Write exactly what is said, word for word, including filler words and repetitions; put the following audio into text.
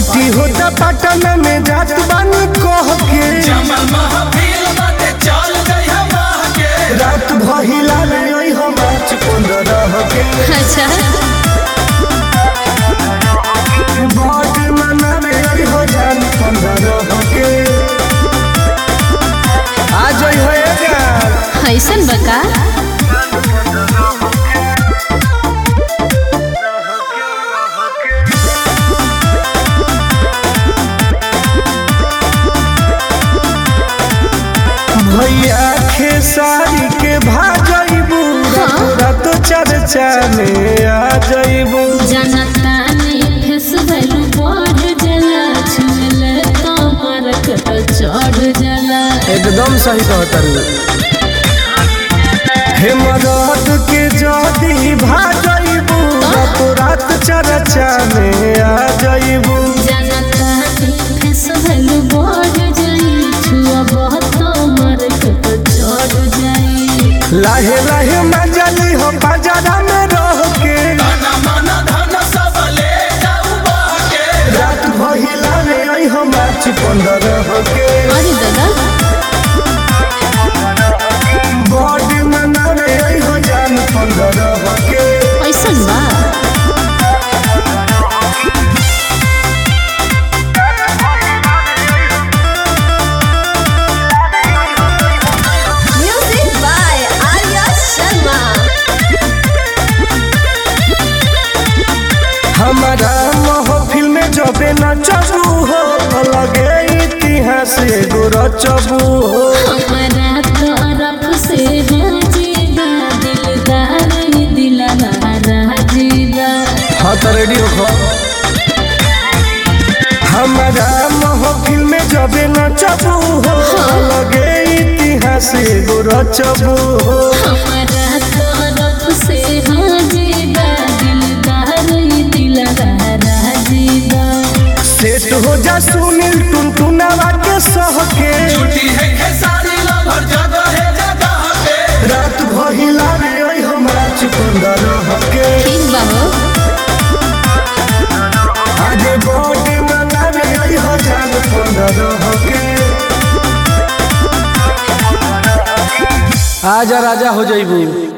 Party होता पटना में जात बानी कह के जमल महफिल बाटे चल जइहा माह के रात भहिला ले ओइ हम नाच पंद्रह के अच्छा बात मना में ओइ हो जान पंद्रह के आ जइ होएगा ऐसन बका भैया खेसारी के भाजइबू तोरा तो चर्चा में आ जइबू जनता ने फेसबुक बढ़ जला छुल कमर कट चढ़ जला एकदम सही कहतरू हे मदद के जदी भाजइबू तो रात चर्चा में आ जइबू जनता ने फेसबुक बढ़ जाई छुआ बहुत कमर कट चढ़ जाई लाहे लाहे मजली हो बाजारा में रह के तना मन धन सब ले जाऊ बाह के रात भहिला रे आई हम नाच पंद्रह के अरे दादा बॉडी मना रे आई हो जान पंद्रह के ऐसन बा म्यूजिक बाय आर्या शर्मा हमारा महफिल में जबे नचबू हो लगे इतिहास एगो रचबू हो हमारा तरफ से हाजीबा दिलदार दिलवारा जीवा हाँ तो रेडी हो हमारा महफिल में जबे नचबू हो लगे इतिहास एगो रचबू हो हमारा तरफ से हाजीबा दिलदार दिलवारा जीवा सेट हो जा सुनील टुनटुनावा के सह के छुट्टी है खेसारी लभर जगह है जगह पे रात भहिला रे ओइ हम नाच पंद्रह के ठीक बा हो आज बॉडी मना रे ओइ हो जान पंद्रह के आजा राजा हो जाइबू।